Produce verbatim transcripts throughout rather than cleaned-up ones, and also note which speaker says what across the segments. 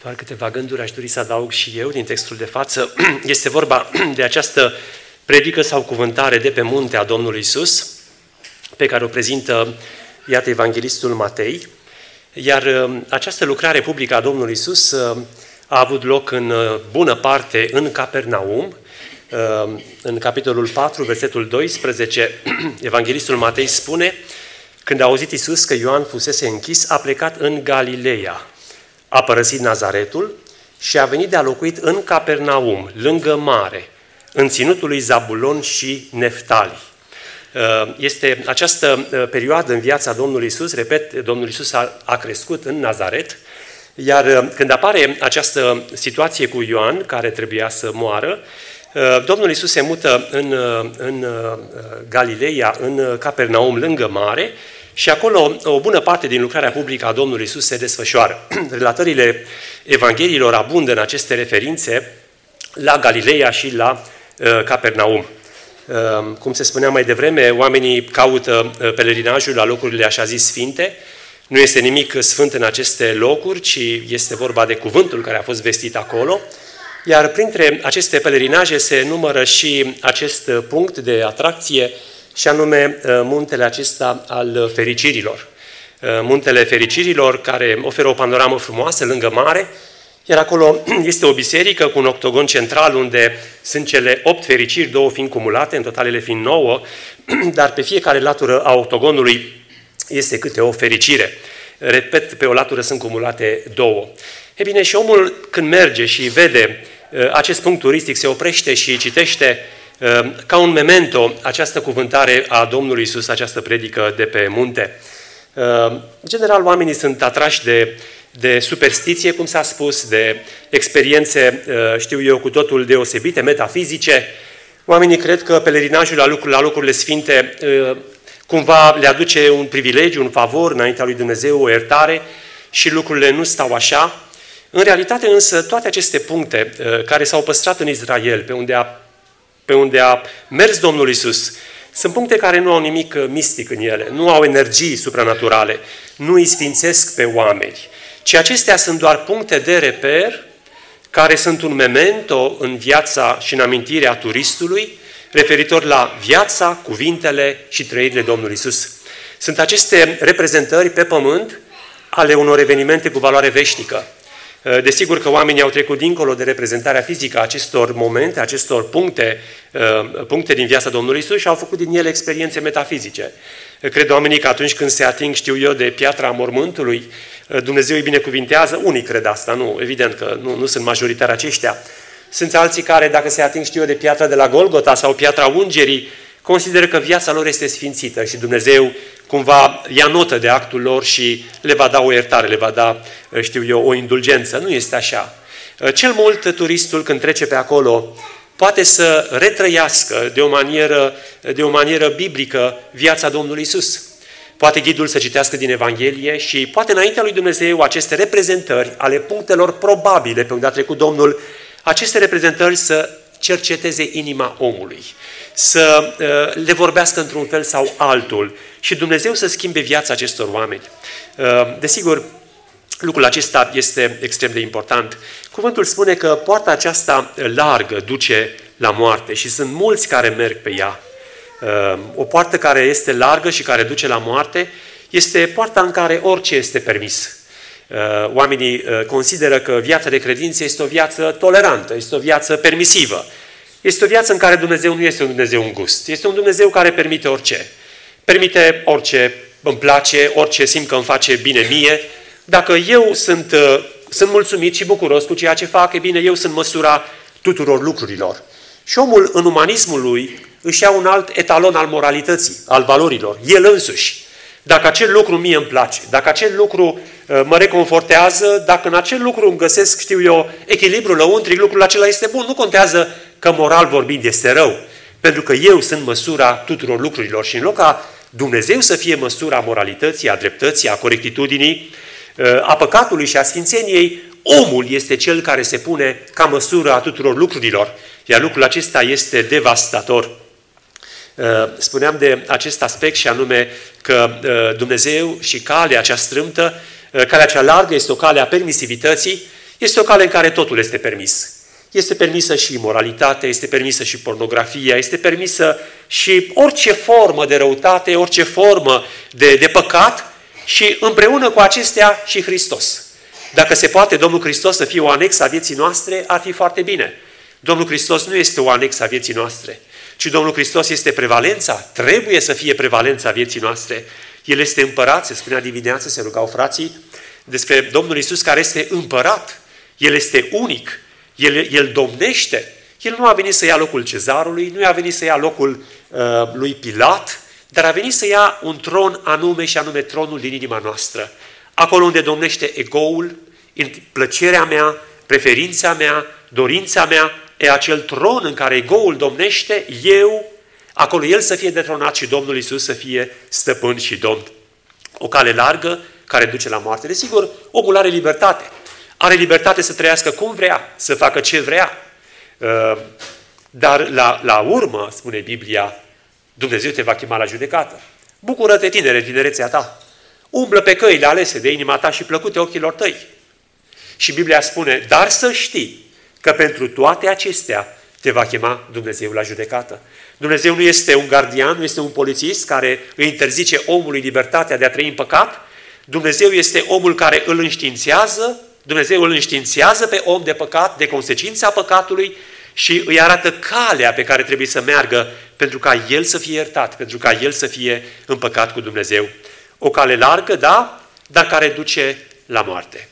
Speaker 1: Doar câteva gânduri aș dori să adaug și eu din textul de față. Este vorba de această predică sau cuvântare de pe munte a Domnului Iisus, pe care o prezintă, iată, evanghelistul Matei. Iar această lucrare publică a Domnului Iisus a avut loc în bună parte în Capernaum. În capitolul patru, versetul doisprezece, evanghelistul Matei spune: când a auzit Iisus că Ioan fusese închis, a plecat în Galileea. A părăsit Nazaretul și a venit de a locuit în Capernaum, lângă mare, în ținutul lui Zabulon și Neftali. Este această perioadă în viața Domnului Iisus, repet, Domnul Iisus a, a crescut în Nazaret, iar când apare această situație cu Ioan, care trebuia să moară, Domnul Iisus se mută în, în Galileea, în Capernaum, lângă mare, și acolo o bună parte din lucrarea publică a Domnului Iisus se desfășoară. Relatările Evangheliilor abundă în aceste referințe la Galileea și la uh, Capernaum. Uh, cum se spunea mai devreme, oamenii caută uh, pelerinajul la locurile așa zis sfinte. Nu este nimic sfânt în aceste locuri, ci este vorba de cuvântul care a fost vestit acolo. Iar printre aceste pelerinaje se numără și acest punct de atracție, și anume muntele acesta al fericirilor. Muntele fericirilor, care oferă o panoramă frumoasă lângă mare, iar acolo este o biserică cu un octogon central unde sunt cele opt fericiri, două fiind cumulate, în total ele fiind nouă, dar pe fiecare latură a octogonului este câte o fericire. Repet, pe o latură sunt cumulate două. E bine, și omul când merge și vede acest punct turistic, se oprește și citește ca un memento această cuvântare a Domnului Iisus, această predică de pe munte. În general, oamenii sunt atrași de, de superstiție, cum s-a spus, de experiențe, știu eu, cu totul deosebite, metafizice. Oamenii cred că pelerinajul la, lucruri, la locurile sfinte cumva le aduce un privilegiu, un favor înaintea lui Dumnezeu, o iertare, și lucrurile nu stau așa. În realitate însă, toate aceste puncte care s-au păstrat în Israel, pe unde a pe unde a mers Domnul Iisus, sunt puncte care nu au nimic mistic în ele, nu au energii supranaturale, nu îi sfințesc pe oameni, ci acestea sunt doar puncte de reper care sunt un memento în viața și în amintirea turistului, referitor la viața, cuvintele și trăirile Domnului Iisus. Sunt aceste reprezentări pe pământ ale unor evenimente cu valoare veșnică. Desigur că oamenii au trecut dincolo de reprezentarea fizică a acestor momente, acestor puncte, puncte din viața Domnului Iisus și au făcut din ele experiențe metafizice. Cred oamenii că atunci când se ating, știu eu, de piatra mormântului, Dumnezeu îi binecuvintează. Unii cred asta, nu, evident că nu, nu sunt majoritari aceștia. Sunt alții care, dacă se ating, știu eu, de piatra de la Golgota sau piatra Ungerii, consideră că viața lor este sfințită și Dumnezeu cumva ia notă de actul lor și le va da o iertare, le va da, știu eu, o indulgență. Nu este așa. Cel mult turistul, când trece pe acolo, poate să retrăiască de o manieră, de o manieră biblică viața Domnului Iisus. Poate ghidul să citească din Evanghelie și poate înaintea lui Dumnezeu aceste reprezentări ale punctelor probabile pe unde a trecut Domnul, aceste reprezentări să cerceteze inima omului, să uh, le vorbească într-un fel sau altul și Dumnezeu să schimbe viața acestor oameni. Uh, desigur, lucrul acesta este extrem de important. Cuvântul spune că poarta aceasta largă duce la moarte și sunt mulți care merg pe ea. Uh, o poartă care este largă și care duce la moarte este poarta în care orice este permis. Oamenii consideră că viața de credință este o viață tolerantă, este o viață permisivă. Este o viață în care Dumnezeu nu este un Dumnezeu îngust. Este un Dumnezeu care permite orice. Permite orice îmi place, orice simt că îmi face bine mie. Dacă eu sunt, sunt mulțumit și bucuros cu ceea ce fac, e bine, eu sunt măsura tuturor lucrurilor. Și omul, în umanismul lui, își ia un alt etalon al moralității, al valorilor, el însuși. Dacă acel lucru mie îmi place, dacă acel lucru uh, mă reconfortează, dacă în acel lucru îmi găsesc, știu eu, echilibrul lăuntric, lucrul acela este bun, nu contează că moral vorbind este rău, pentru că eu sunt măsura tuturor lucrurilor și în loc ca Dumnezeu să fie măsura moralității, a dreptății, a corectitudinii, uh, a păcatului și a sfințeniei, omul este cel care se pune ca măsură a tuturor lucrurilor, iar lucrul acesta este devastator. Spuneam de acest aspect și anume că Dumnezeu și calea cea strâmtă, calea cea largă este o cale a permisivității, Este o cale în care totul este permis. Este permisă și imoralitatea, este permisă și pornografia, este permisă și orice formă de răutate, orice formă de, de păcat și împreună cu acestea și Hristos. Dacă se poate Domnul Hristos să fie o anexă a vieții noastre, ar fi foarte bine. Domnul Hristos nu este o anexă a vieții noastre, ci Domnul Hristos este prevalența, trebuie să fie prevalența vieții noastre. El este împărat, se spunea dimineață, se rugau frații, despre Domnul Iisus care este împărat. El este unic, El, el domnește. El nu a venit să ia locul cezarului, nu a venit să ia locul uh, lui Pilat, dar a venit să ia un tron anume și anume tronul din inima noastră. Acolo unde domnește egoul, plăcerea mea, preferința mea, dorința mea, e acel tron în care egoul domnește, eu, acolo El să fie detronat și Domnul Iisus să fie stăpân și domn. O cale largă care duce la moarte. Desigur, omul are libertate. Are libertate să trăiască cum vrea, să facă ce vrea. Dar la, la urmă, spune Biblia, Dumnezeu te va chema la judecată. Bucură-te, tinere, tinerețea ta. Umblă pe căile alese de inima ta și plăcute ochilor tăi. Și Biblia spune, dar să știi că pentru toate acestea te va chema Dumnezeu la judecată. Dumnezeu nu este un gardian, nu este un polițist care îi interzice omului libertatea de a trăi în păcat. Dumnezeu este omul care îl înștiințează, Dumnezeu îl înștiințează pe om de păcat, de consecința păcatului și îi arată calea pe care trebuie să meargă pentru ca el să fie iertat, pentru ca el să fie împăcat cu Dumnezeu. O cale largă, da, dar care duce la moarte.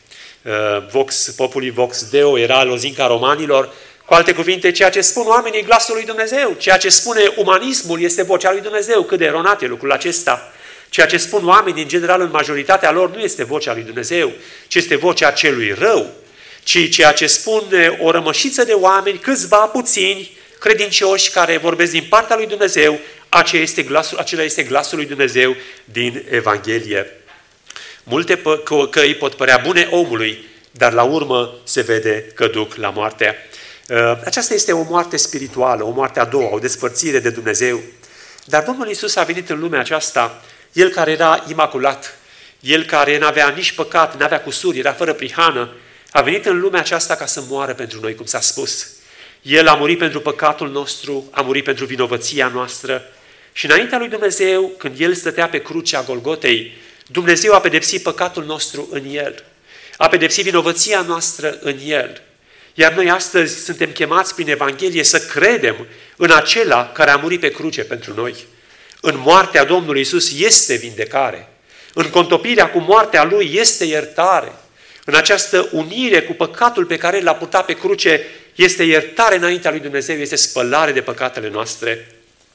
Speaker 1: Vox populi, vox Deo era lozinca romanilor. Cu alte cuvinte, ceea ce spun oamenii e glasul lui Dumnezeu, ceea ce spune umanismul este vocea lui Dumnezeu. Cât de eronat e lucrul acesta. Ceea ce spun oamenii, în general, în majoritatea lor, nu este vocea lui Dumnezeu, ci este vocea celui rău, ci ceea ce spun o rămășiță de oameni, câțiva puțini, credincioși, care vorbesc din partea lui Dumnezeu, acela este glasul, acela este glasul lui Dumnezeu din Evanghelie. Multe căi pot părea bune omului, dar la urmă se vede că duc la moarte. Aceasta este o moarte spirituală, o moarte a doua, o despărțire de Dumnezeu. Dar Domnul Iisus a venit în lumea aceasta, El care era imaculat, El care n-avea nici păcat, n-avea cusuri, era fără prihană, a venit în lumea aceasta ca să moară pentru noi, cum s-a spus. El a murit pentru păcatul nostru, a murit pentru vinovăția noastră și înaintea lui Dumnezeu, când El stătea pe crucea Golgotei, Dumnezeu a pedepsit păcatul nostru în El, a pedepsit vinovăția noastră în El. Iar noi astăzi suntem chemați prin Evanghelie să credem în acela care a murit pe cruce pentru noi. În moartea Domnului Iisus este vindecare. În contopirea cu moartea Lui este iertare. În această unire cu păcatul pe care L-a purtat pe cruce este iertare înaintea lui Dumnezeu, este spălare de păcatele noastre.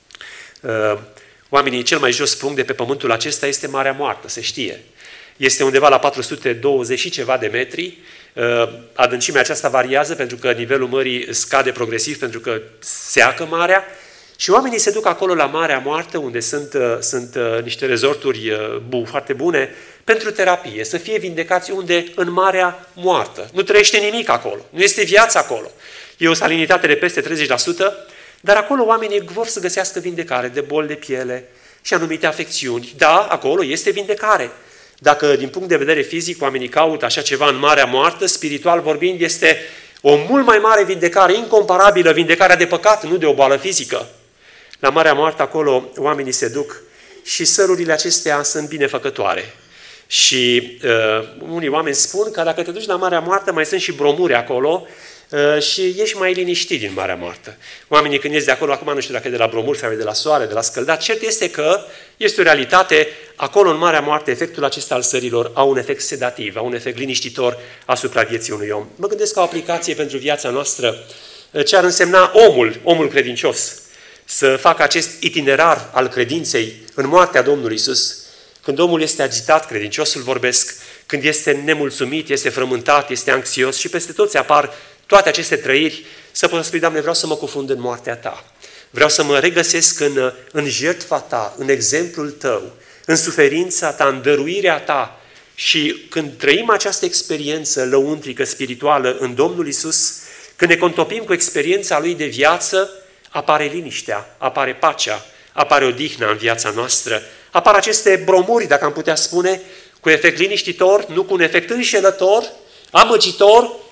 Speaker 1: Oamenii, cel mai jos punct de pe pământul acesta este Marea Moartă, se știe. Este undeva la patru sute douăzeci și ceva de metri. Adâncimea aceasta variază pentru că nivelul mării scade progresiv, pentru că seacă marea. Și oamenii se duc acolo la Marea Moartă, unde sunt, sunt niște rezorturi bu, foarte bune, pentru terapie, să fie vindecați unde? În Marea Moartă. Nu trăiește nimic acolo, nu este viață acolo. E o salinitate de peste treizeci la sută, dar acolo oamenii vor să găsească vindecare de boli de piele și anumite afecțiuni. Da, acolo este vindecare. Dacă din punct de vedere fizic oamenii caută așa ceva în Marea Moartă, spiritual vorbind, este o mult mai mare vindecare, incomparabilă, vindecarea de păcat, nu de o boală fizică. La Marea Moartă, acolo, oamenii se duc și sărurile acestea sunt binefăcătoare. Și uh, unii oameni spun că dacă te duci la Marea Moartă, mai sunt și bromuri acolo uh, și ești mai liniștit din Marea Moartă. Oamenii când ies de acolo, acum nu știu dacă e de la bromuri sau e de la soare, de la scăldat, cert este că este o realitate, acolo în Marea Moartă, efectul acesta al sărilor au un efect sedativ, au un efect liniștitor asupra vieții unui om. Mă gândesc ca o aplicație pentru viața noastră, ce ar însemna omul, omul credincios, să facă acest itinerar al credinței în moartea Domnului Iisus. Când omul este agitat, credinciosul vorbesc, când este nemulțumit, este frământat, este anxios și peste tot se apar toate aceste trăiri, să poți spune, Doamne, vreau să mă cufund în moartea Ta. Vreau să mă regăsesc în, în jertfa Ta, în exemplul Tău, în suferința Ta, în dăruirea Ta. Și când trăim această experiență lăuntrică, spirituală în Domnul Iisus, când ne contopim cu experiența Lui de viață, apare liniștea, apare pacea, apare odihna în viața noastră, apar aceste bromuri, dacă am putea spune, cu efect liniștitor, nu cu un efect înșelător, amăgitor,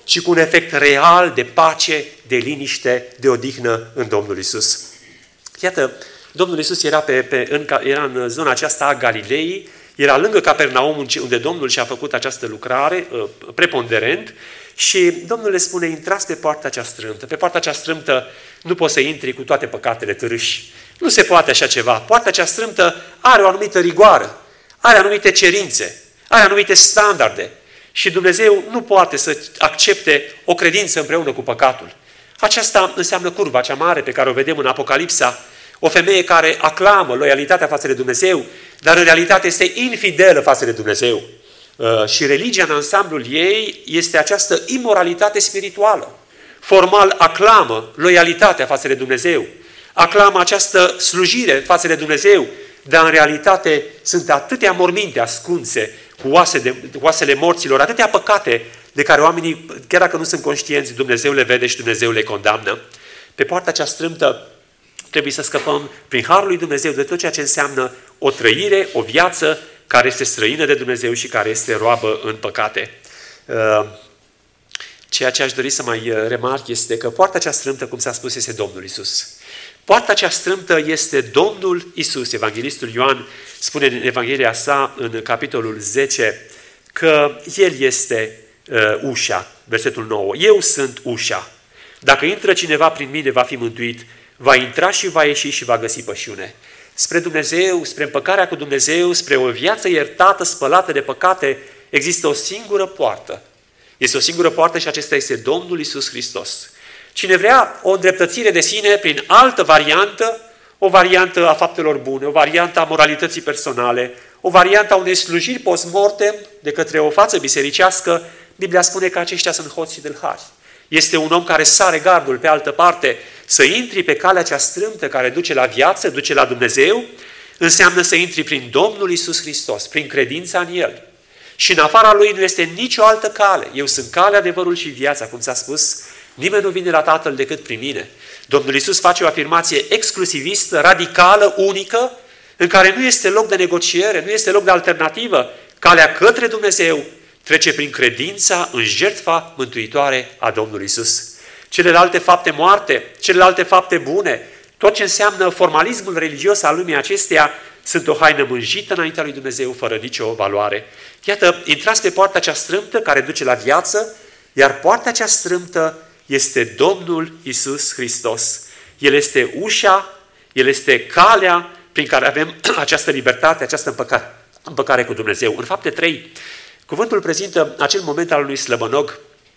Speaker 1: ci cu un efect real de pace, de liniște, de odihnă în Domnul Iisus. Iată, Domnul Iisus era, pe, pe, în, era în zona aceasta a Galilei, era lângă Capernaum, unde Domnul și-a făcut această lucrare preponderent, și Domnul le spune, intrați pe poarta cea strâmtă. Pe poarta cea strâmtă nu poți să intri cu toate păcatele târâși. Nu se poate așa ceva. Poarta cea strâmtă are o anumită rigoară, are anumite cerințe, are anumite standarde. Și Dumnezeu nu poate să accepte o credință împreună cu păcatul. Aceasta înseamnă curva cea mare pe care o vedem în Apocalipsa. O femeie care aclamă loialitatea față de Dumnezeu, dar în realitate este infidelă față de Dumnezeu. Uh, și religia în ansamblul ei este această imoralitate spirituală. Formal aclamă loialitatea față de Dumnezeu, aclamă această slujire față de Dumnezeu, dar în realitate sunt atâtea morminte ascunse cu, oase de, cu oasele morților, atâtea păcate de care oamenii, chiar dacă nu sunt conștienți, Dumnezeu le vede și Dumnezeu le condamnă. Pe poarta cea strâmtă trebuie să scăpăm prin harul lui Dumnezeu de tot ceea ce înseamnă o trăire, o viață care este străină de Dumnezeu și care este roabă în păcate. Ceea ce aș dori să mai remarc este că poarta cea strâmtă, cum s-a spus, este Domnul Iisus. Poarta cea strâmtă este Domnul Iisus. Evanghelistul Ioan spune în Evanghelia sa, în capitolul zece, că El este uh, ușa. Versetul nouă. Eu sunt ușa. Dacă intră cineva prin mine, va fi mântuit, va intra și va ieși și va găsi pășiune. Spre Dumnezeu, spre împăcarea cu Dumnezeu, spre o viață iertată, spălată de păcate, există o singură poartă. Este o singură poartă și acesta este Domnul Iisus Hristos. Cine vrea o îndreptățire de sine prin altă variantă, o variantă a faptelor bune, o variantă a moralității personale, o variantă a unei slujiri post-mortem de către o față bisericească, Biblia spune că aceștia sunt hoți și dâlhari. Este un om care sare gardul pe altă parte. Să intri pe calea cea strâmtă care duce la viață, duce la Dumnezeu, înseamnă să intri prin Domnul Iisus Hristos, prin credința în El. Și în afara Lui nu este nicio altă cale. Eu sunt calea, adevărul și viața, cum s-a spus. Nimeni nu vine la Tatăl decât prin mine. Domnul Iisus face o afirmație exclusivistă, radicală, unică, în care nu este loc de negociere, nu este loc de alternativă. Calea către Dumnezeu trece prin credința în jertfa mântuitoare a Domnului Iisus. Celelalte fapte moarte, celelalte fapte bune, tot ce înseamnă formalismul religios al lumii acesteia, sunt o haină mânjită înaintea lui Dumnezeu, fără nicio valoare. Iată, intrați pe poarta cea strâmtă care duce la viață, iar poarta cea strâmtă este Domnul Iisus Hristos. El este ușa, El este calea prin care avem această libertate, această împăcare, împăcare cu Dumnezeu. În Fapte trei, cuvântul prezintă acel moment al lui slăbănog,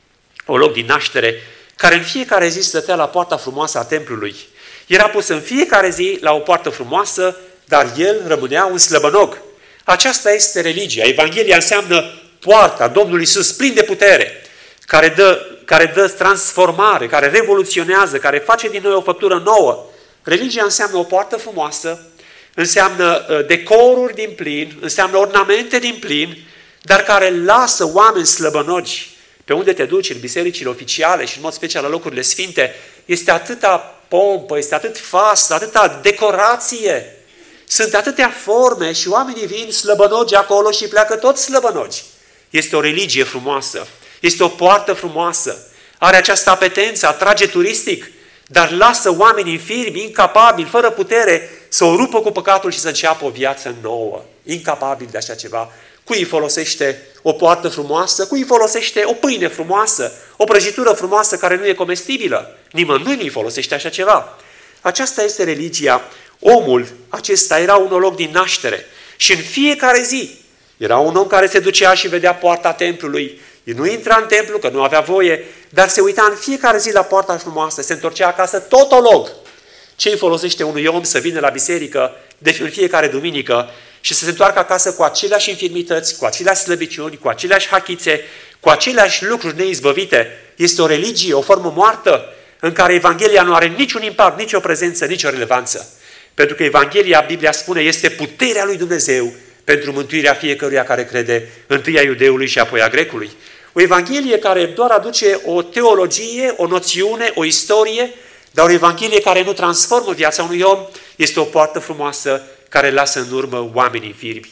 Speaker 1: o loc din naștere, care în fiecare zi stătea la poarta frumoasă a templului. Era pus în fiecare zi la o poartă frumoasă, dar el rămânea un slăbănog. Aceasta este religia. Evanghelia înseamnă poarta, Domnul Iisus, plin de putere, care dă, care dă transformare, care revoluționează, care face din noi o făptură nouă. Religia înseamnă o poartă frumoasă, înseamnă decoruri din plin, înseamnă ornamente din plin, dar care lasă oameni slăbănogi. Pe unde te duci, în bisericile oficiale și în mod special la locurile sfinte, este atâta pompă, este atât fast, atâta decorație, sunt atâtea forme și oamenii vin slăbănogi acolo și pleacă toți slăbănogi. Este o religie frumoasă, este o poartă frumoasă, are această apetență, atrage turistic, dar lasă oamenii infirmi, incapabili, fără putere, să o rupă cu păcatul și să înceapă o viață nouă, incapabili de așa ceva. Cui îi folosește o poartă frumoasă? Cui îi folosește o pâine frumoasă? O prăjitură frumoasă care nu e comestibilă? Nimănui nu îi folosește așa ceva. Aceasta este religia. Omul acesta era un loc din naștere și în fiecare zi era un om care se ducea și vedea poarta templului. El nu intra în templu, că nu avea voie, dar se uita în fiecare zi la poarta frumoasă, se întorcea acasă totolog. Ce îi folosește unui om să vină la biserică de în fiecare duminică și să se întoarcă acasă cu aceleași infirmități, cu aceleași slăbiciuni, cu aceleași hachițe, cu aceleași lucruri neizbăvite? Este o religie, o formă moartă, în care Evanghelia nu are niciun impact, nicio prezență, nicio relevanță. Pentru că Evanghelia, Biblia spune, este puterea lui Dumnezeu pentru mântuirea fiecăruia care crede, întâi a iudeului și apoi a grecului. O Evanghelie care doar aduce o teologie, o noțiune, o istorie, dar o Evanghelie care nu transformă viața unui om, este o poartă frumoasă care lasă în urmă oameni infirmi.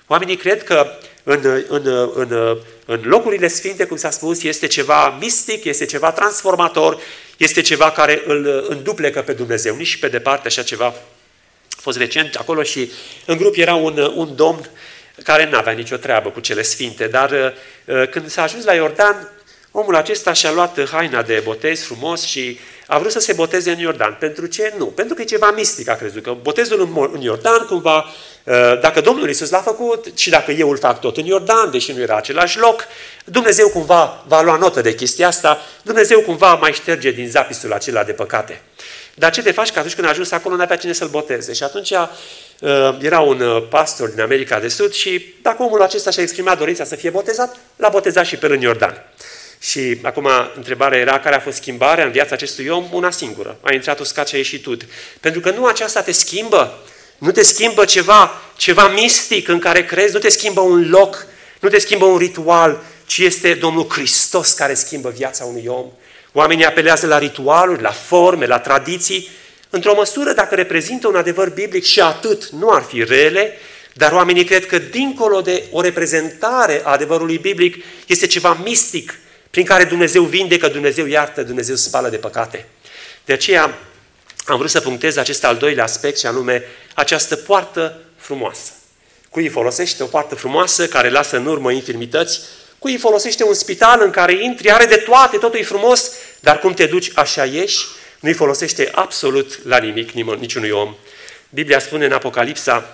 Speaker 1: Oamenii cred că în, în, în, în locurile sfinte, cum s-a spus, este ceva mistic, este ceva transformator, este ceva care îl înduplecă pe Dumnezeu. Nici pe departe așa ceva. A fost recent acolo și în grup era un, un domn care nu avea nicio treabă cu cele sfinte, dar când s-a ajuns la Iordan, omul acesta și-a luat haina de botez frumos și a vrut să se boteze în Iordan. Pentru ce? Nu. Pentru că e ceva mistic, a crezut că botezul în Iordan, cumva, dacă Domnul Iisus l-a făcut și dacă eu îl fac tot în Iordan, deși nu era același loc, Dumnezeu cumva va lua notă de chestia asta, Dumnezeu cumva mai șterge din zapisul acela de păcate. Dar ce te faci că atunci când a ajuns acolo nu avea cine să-l boteze? Și atunci uh, era un uh, pastor din America de Sud și dacă omul acesta și-a exprimat dorința să fie botezat, l-a botezat și pe el în Iordan. Și acum întrebarea era care a fost schimbarea în viața acestui om? Una singură. A intrat uscat și a ieșit ud. Pentru că nu aceasta te schimbă, nu te schimbă ceva, ceva mistic în care crezi, nu te schimbă un loc, nu te schimbă un ritual, ci este Domnul Hristos care schimbă viața unui om. Oamenii apelează la ritualuri, la forme, la tradiții, într-o măsură dacă reprezintă un adevăr biblic și atât nu ar fi rele, dar oamenii cred că dincolo de o reprezentare a adevărului biblic este ceva mistic prin care Dumnezeu vindecă, Dumnezeu iartă, Dumnezeu spală de păcate. De aceea am vrut să punctez acest al doilea aspect și anume această poartă frumoasă. Cui folosește o poartă frumoasă care lasă în urmă infirmități? Cui folosește un spital în care intri, are de toate, totul e frumos, dar cum te duci, așa ieși, nu-i folosește absolut la nimic niciunui om. Biblia spune în Apocalipsa,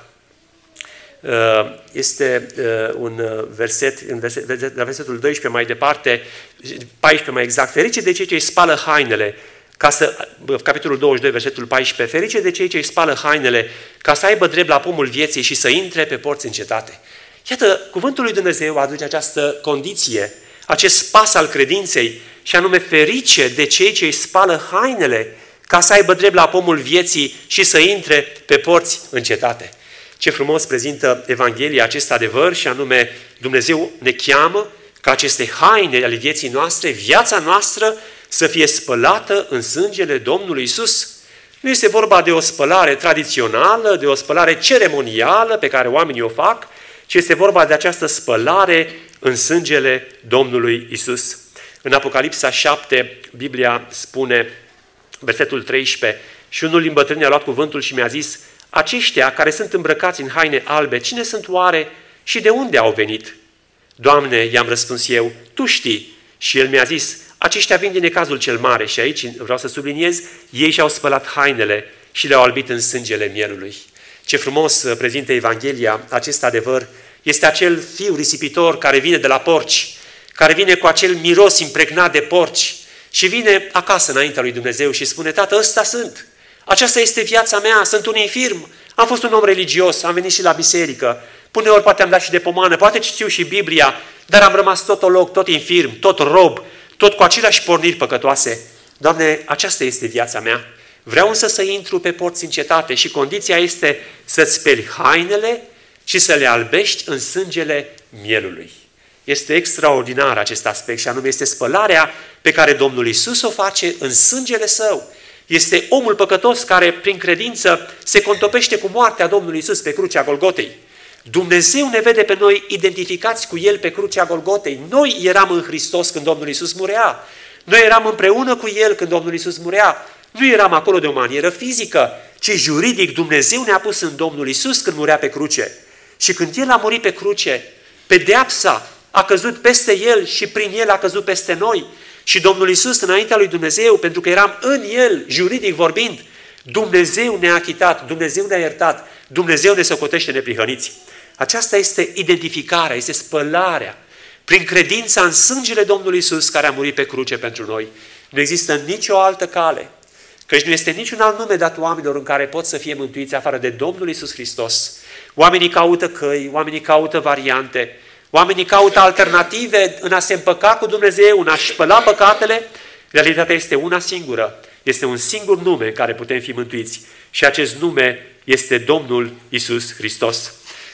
Speaker 1: este un verset, în verset, la versetul doisprezece mai departe, paisprezece mai exact, ferice de cei ce îi spală hainele, ca să, capitolul douăzeci și doi, versetul paisprezece, ferice de cei ce îi spală hainele, ca să aibă drept la pomul vieții și să intre pe porți în cetate. Iată, cuvântul lui Dumnezeu aduce această condiție, acest pas al credinței, și anume ferice de cei ce îi spală hainele, ca să aibă drept la pomul vieții și să intre pe porți în cetate. Ce frumos prezintă Evanghelia acest adevăr și anume Dumnezeu ne cheamă ca aceste haine ale vieții noastre, viața noastră, să fie spălată în sângele Domnului Iisus. Nu este vorba de o spălare tradițională, de o spălare ceremonială pe care oamenii o fac, ci este vorba de această spălare în sângele Domnului Iisus. În Apocalipsa șapte, Biblia spune, versetul treisprezece, și unul din bătrâni a luat cuvântul și mi-a zis, aceștia care sunt îmbrăcați în haine albe, cine sunt oare și de unde au venit? Doamne, i-am răspuns eu, Tu știi. Și el mi-a zis, aceștia vin din necazul cel mare. Și aici vreau să subliniez, ei și-au spălat hainele și le-au albit în sângele mielului. Ce frumos prezintă Evanghelia acest adevăr. Este acel fiu risipitor care vine de la porci, care vine cu acel miros impregnat de porci și vine acasă înaintea lui Dumnezeu și spune, Tată, ăsta sunt. Aceasta este viața mea, sunt un infirm, am fost un om religios, am venit și la biserică, puneori poate am dat și de pomană, poate știu și Biblia, dar am rămas tot olog, tot infirm, tot rob, tot cu aceleași porniri păcătoase. Doamne, aceasta este viața mea. Vreau însă să intru pe porți în cetate și condiția este să-ți speli hainele și să le albești în sângele mielului. Este extraordinar acest aspect și anume este spălarea pe care Domnul Iisus o face în sângele Său. Este omul păcătos care, prin credință, se contopește cu moartea Domnului Iisus pe crucea Golgotei. Dumnezeu ne vede pe noi identificați cu El pe crucea Golgotei. Noi eram în Hristos când Domnul Iisus murea. Noi eram împreună cu El când Domnul Iisus murea. Nu eram acolo de o manieră fizică, ci juridic. Dumnezeu ne-a pus în Domnul Iisus când murea pe cruce. Și când El a murit pe cruce, pedeapsa a căzut peste El și prin El a căzut peste noi. Și Domnul Iisus, înaintea lui Dumnezeu, pentru că eram în El, juridic vorbind, Dumnezeu ne-a achitat, Dumnezeu ne-a iertat, Dumnezeu ne socotește neprihăniți. Aceasta este identificarea, este spălarea. Prin credința în sângele Domnului Iisus care a murit pe cruce pentru noi. Nu există nicio altă cale, căci nu este niciun alt nume dat oamenilor în care pot să fie mântuiți afară de Domnul Iisus Hristos. Oamenii caută căi, oamenii caută variante, oamenii caută alternative în a se împăca cu Dumnezeu, în a-și spăla păcatele. Realitatea este una singură. Este un singur nume în care putem fi mântuiți. Și acest nume este Domnul Iisus Hristos.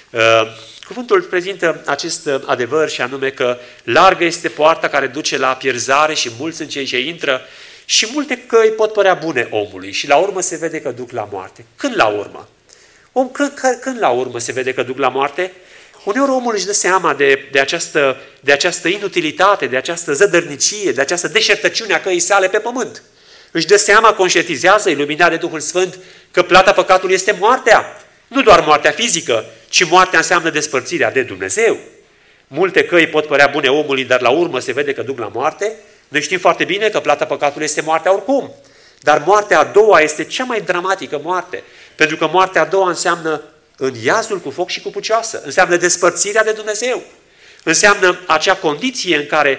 Speaker 1: Cuvântul prezintă acest adevăr și anume că largă este poarta care duce la pierzare și mulți sunt cei ce intră și multe căi pot părea bune omului și la urmă se vede că duc la moarte. Când la urmă? Om, când, când la urmă se vede că duc la moarte? Uneori omul își dă seama de, de, această, de această inutilitate, de această zădărnicie, de această deșertăciune a căii sale pe pământ. Își dă seama, conștientizează, iluminat de Duhul Sfânt, că plata păcatului este moartea. Nu doar moartea fizică, ci moartea înseamnă despărțirea de Dumnezeu. Multe căi pot părea bune omului, dar la urmă se vede că duc la moarte. Noi știm foarte bine că plata păcatului este moartea oricum. Dar moartea a doua este cea mai dramatică moarte. Pentru că moartea a doua înseamnă în iazul cu foc și cu pucioasă. Înseamnă despărțirea de Dumnezeu. Înseamnă acea condiție în care,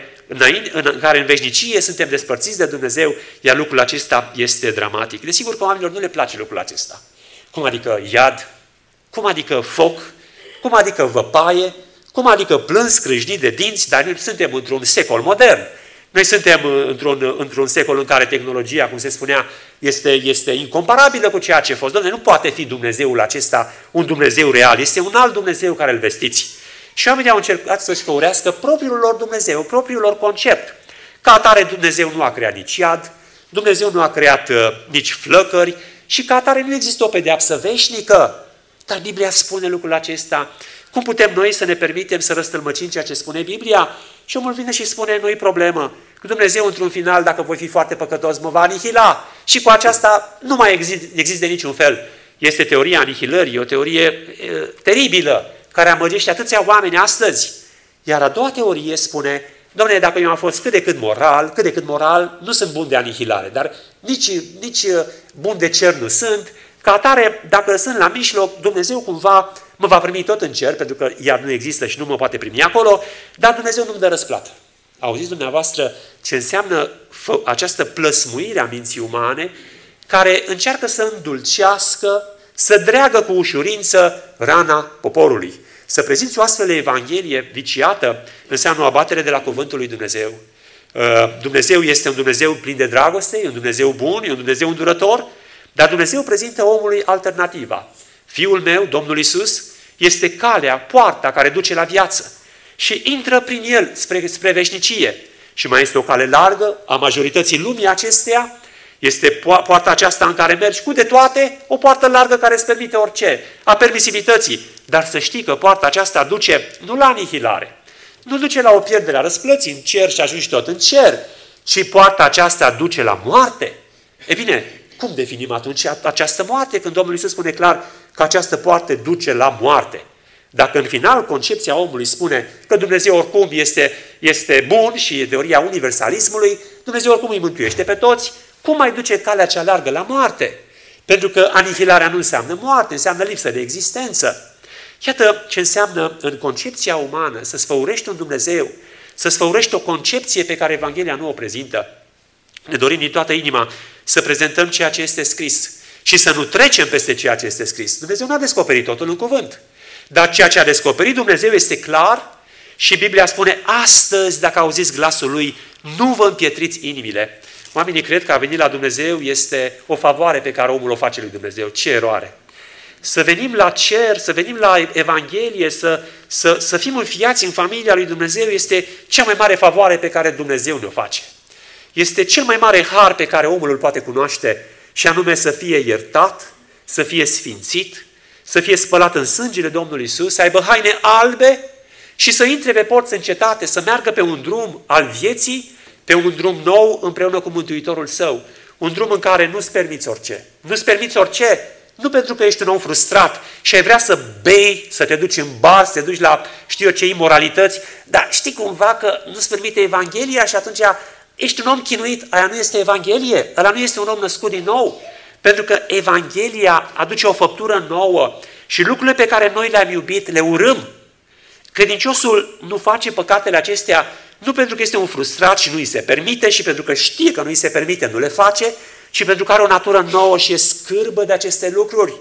Speaker 1: în care în veșnicie suntem despărțiți de Dumnezeu, iar lucrul acesta este dramatic. Desigur că oamenilor nu le place lucrul acesta. Cum adică iad? Cum adică foc? Cum adică văpaie? Cum adică plâns, scrâșnit de dinți? Dar noi suntem într-un secol modern. Noi suntem într-un, într-un secol în care tehnologia, cum se spunea, este, este incomparabilă cu ceea ce a fost. Doamne, nu poate fi Dumnezeul acesta un Dumnezeu real. Este un alt Dumnezeu care îl vestiți. Și oamenii au încercat să-și făurească propriul lor Dumnezeu, propriul lor concept. Ca atare Dumnezeu nu a creat nici iad, Dumnezeu nu a creat uh, nici flăcări și ca atare nu există o pedeapsă veșnică. Dar Biblia spune lucrul acesta. Cum putem noi să ne permitem să răstălmăcim ceea ce spune Biblia? Și omul vine și spune, nu-i problemă, că Dumnezeu într-un final, dacă voi fi foarte păcătos, mă va anihila. Și cu aceasta nu mai există, există de niciun fel. Este teoria anihilării, o teorie e, teribilă, care amăgește atâția oameni astăzi. Iar a doua teorie spune, Doamne, dacă eu am fost cât de cât moral, cât de cât moral, nu sunt bun de anihilare, dar nici, nici bun de cer nu sunt. Ca atare, dacă sunt la mijloc, Dumnezeu cumva mă va primi tot în cer, pentru că iar nu există și nu mă poate primi acolo, dar Dumnezeu nu-mi dă răsplată. Auziți dumneavoastră ce înseamnă această plăsmuire a minții umane, care încearcă să îndulcească, să dreagă cu ușurință rana poporului. Să prezinți o astfel de evanghelie viciată înseamnă o abatere de la cuvântul lui Dumnezeu. Dumnezeu este un Dumnezeu plin de dragoste, e un Dumnezeu bun, e un Dumnezeu îndurător, dar Dumnezeu prezintă omului alternativa. Fiul meu, Domnul Iisus, este calea, poarta care duce la viață și intră prin el spre, spre veșnicie. Și mai este o cale largă a majorității lumii acesteia, este poarta aceasta în care mergi cu de toate, o poartă largă care îți permite orice, a permisivității. Dar să știi că poarta aceasta duce nu la anihilare, nu duce la o pierdere a răsplății în cer și ajungi tot în cer, ci poarta aceasta duce la moarte. E bine, cum definim atunci această moarte când Domnul Iisus spune clar că această poartă duce la moarte? Dacă în final concepția omului spune că Dumnezeu oricum este, este bun și e teoria universalismului, Dumnezeu oricum îi mântuiește pe toți, cum mai duce calea cea largă la moarte? Pentru că anihilarea nu înseamnă moarte, înseamnă lipsă de existență. Iată ce înseamnă în concepția umană să sfăurești un Dumnezeu, să sfăurești o concepție pe care Evanghelia nu o prezintă. Ne dorim din toată inima să prezentăm ceea ce este scris și să nu trecem peste ceea ce este scris. Dumnezeu nu a descoperit totul în cuvânt, dar ceea ce a descoperit Dumnezeu este clar și Biblia spune, astăzi, dacă auziți glasul Lui, nu vă împietriți inimile. Oamenii cred că a venit la Dumnezeu este o favoare pe care omul o face lui Dumnezeu. Ce eroare! Să venim la cer, să venim la Evanghelie, să, să, să fim înfiați în familia lui Dumnezeu este cea mai mare favoare pe care Dumnezeu ne-o face. Este cel mai mare har pe care omul îl poate cunoaște și anume să fie iertat, să fie sfințit, să fie spălat în sângele Domnului Iisus, să aibă haine albe și să intre pe porți în cetate, să meargă pe un drum al vieții, pe un drum nou împreună cu Mântuitorul Său. Un drum în care nu-ți permiți orice. Nu-ți permiți orice, nu pentru că ești un om frustrat și ai vrea să bei, să te duci în bar, să te duci la știu eu ce imoralități, dar știi cumva că nu-ți permite Evanghelia și atunci ești un om chinuit, aia nu este Evanghelie, ăla nu este un om născut din nou. Pentru că Evanghelia aduce o făptură nouă și lucrurile pe care noi le-am iubit le urâm. Credinciosul nu face păcatele acestea nu pentru că este un frustrat și nu îi se permite și pentru că știe că nu îi se permite, nu le face, ci pentru că are o natură nouă și e scârbă de aceste lucruri.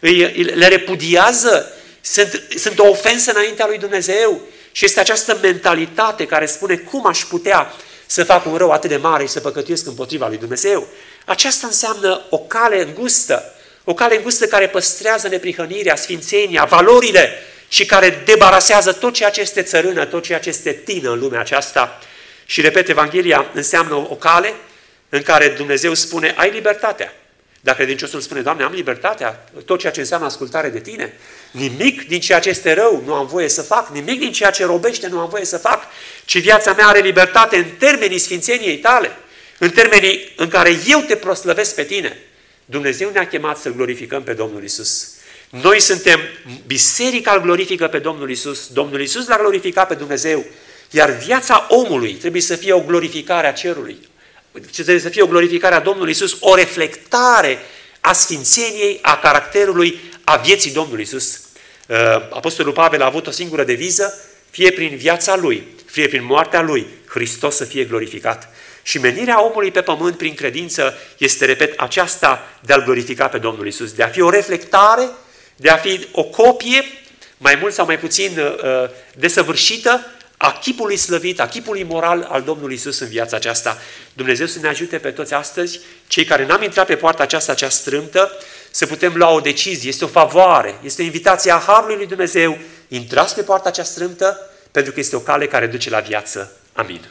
Speaker 1: Le repudiază, sunt, sunt o ofensă înaintea lui Dumnezeu și este această mentalitate care spune cum aș putea să fac un rău atât de mare și să păcătuiesc împotriva lui Dumnezeu. Aceasta înseamnă o cale îngustă, o cale îngustă care păstrează neprihănirea, sfințenia, valorile și care debarasează tot ceea ce este țărână, tot ceea ce este tină în lumea aceasta. Și repet, Evanghelia înseamnă o cale în care Dumnezeu spune, ai libertatea. Dar credinciosul spune, Doamne, am libertatea, tot ceea ce înseamnă ascultare de Tine. Nimic din ceea ce este rău nu am voie să fac, nimic din ceea ce robește nu am voie să fac, ci viața mea are libertate în termenii sfințeniei Tale, în termenii în care eu Te proslăvesc pe Tine. Dumnezeu ne-a chemat să glorificăm pe Domnul Iisus. Noi suntem biserica, îl glorifică pe Domnul Iisus, Domnul Iisus l-a glorificat pe Dumnezeu, iar viața omului trebuie să fie o glorificare a cerului. Trebuie să fie o glorificare a Domnului Iisus, o reflectare a sfințeniei, a caracterului, a vieții Domnului Iisus. Apostolul Pavel a avut o singură deviză, fie prin viața lui, fie prin moartea lui, Hristos să fie glorificat. Și menirea omului pe pământ prin credință este, repet, aceasta de a-L glorifica pe Domnul Iisus, de a fi o reflectare, de a fi o copie, mai mult sau mai puțin desăvârșită, a chipului slăvit, a chipului moral al Domnului Iisus în viața aceasta. Dumnezeu să ne ajute pe toți astăzi, cei care n-am intrat pe poarta aceasta cea strâmtă, să putem lua o decizie. Este o favoare, este o invitație a Harului lui Dumnezeu. Intrați pe poarta cea strâmtă, pentru că este o cale care duce la viață. Amin.